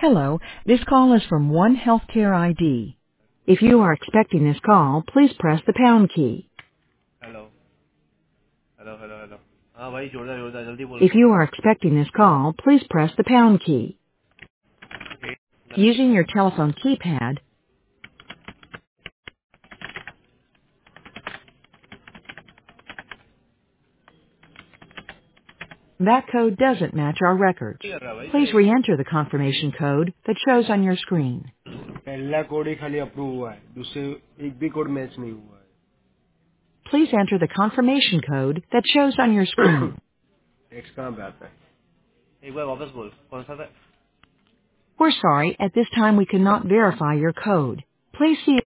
Hello, this call is from One Healthcare ID. If you are expecting this call, please press the pound key. Hello hello hello hello हाँ भाई जोरदार जोरदार जल्दी बोलो If you are expecting this call, please press the pound key. Using your telephone keypad, that code doesn't match our records. नहीं कर रहा भाई Please ये re-enter the confirmation code that shows on your screen. पहला code ही खाली approve हुआ है, दूसरे एक भी कोड मैच नहीं हुआ Please enter the confirmation code that shows on your है. screen. टेक्स्ट कहाँ पे आता है? एक बार वापस बोल कौन सा था We're sorry, at this time we cannot verify your code. Please see